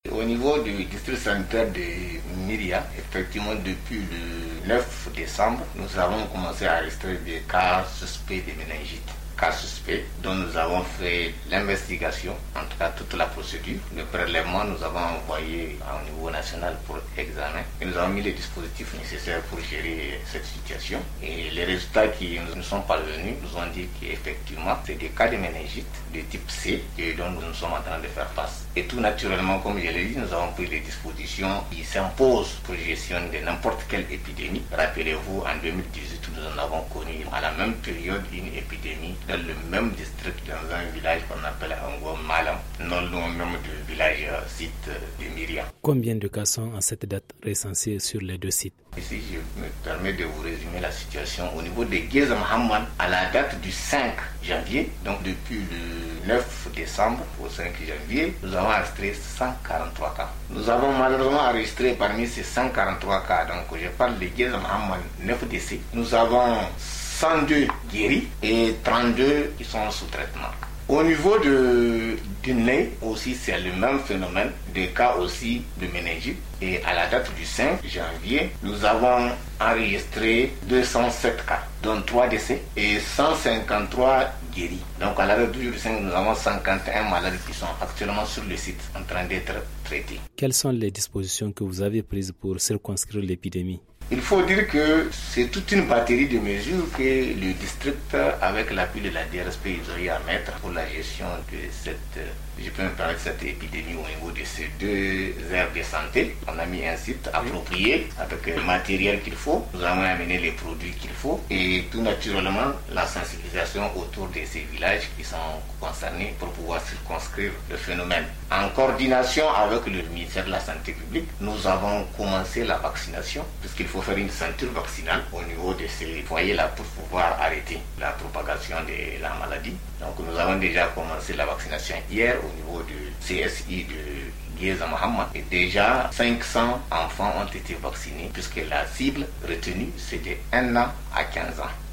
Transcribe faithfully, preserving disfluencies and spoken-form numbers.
Au niveau du district sanitaire de Myria, effectivement, depuis le neuf décembre, nous avons commencé à enregistrer des cas suspects de méningite. Cas suspects dont nous avons fait l'investigation, en tout cas toute la procédure. Le prélèvement, nous avons envoyé au niveau national pour examen et nous avons mis les dispositifs nécessaires pour gérer cette situation. Et les résultats qui nous sont parvenus nous ont dit qu'effectivement, c'est des cas de méningite de type C et dont nous sommes en train de faire face. Et tout naturellement, comme je l'ai dit, nous avons pris les dispositions qui s'imposent pour gestion de n'importe quelle épidémie. Rappelez-vous, en deux mille dix-huit, nous en avons connu à la même période une épidémie dans le même district, dans un village qu'on appelle Ango Malam, non loin même du village euh, site de Myria. Combien de cas sont en cette date recensés sur les deux sites? Ici, je me permets de vous résumer la situation. Au niveau de Geza Mohammed, à la date du cinq janvier, donc depuis le neuf décembre au cinq janvier, nous avons enregistré cent quarante-trois cas. Nous avons malheureusement enregistré parmi ces cent quarante-trois cas, donc je parle de Geza Mohammed, neuf décès. Nous avons cent deux guéris et trente-deux qui sont sous traitement. Au niveau de Guinée aussi, c'est le même phénomène, des cas aussi de méningite. Et à la date du cinq janvier, nous avons enregistré deux cent sept cas, dont trois décès et cent cinquante-trois guéris. Donc à la date du cinq, nous avons cinquante et un malades qui sont actuellement sur le site en train d'être traités. Quelles sont les dispositions que vous avez prises pour circonscrire l'épidémie? Il faut dire que c'est toute une batterie de mesures que le district, avec l'appui de la D R S P, ils ont eu à mettre pour la gestion de cette, je peux me permettre, cette épidémie au niveau de ces deux aires de santé. On a mis un site approprié avec le matériel qu'il faut. Nous avons amené les produits qu'il faut et tout naturellement la sensibilisation autour de ces villages qui sont concernés pour pouvoir circonscrire le phénomène. En coordination avec le ministère de la Santé publique, nous avons commencé la vaccination puisqu'il faut faire une ceinture vaccinale au niveau de ces foyers-là pour pouvoir arrêter la propagation de la maladie. Donc nous avons déjà commencé la vaccination hier au niveau du C S I de Geza Mohammed et déjà cinq cents enfants ont été vaccinés puisque la cible retenue c'est de un an à quinze ans.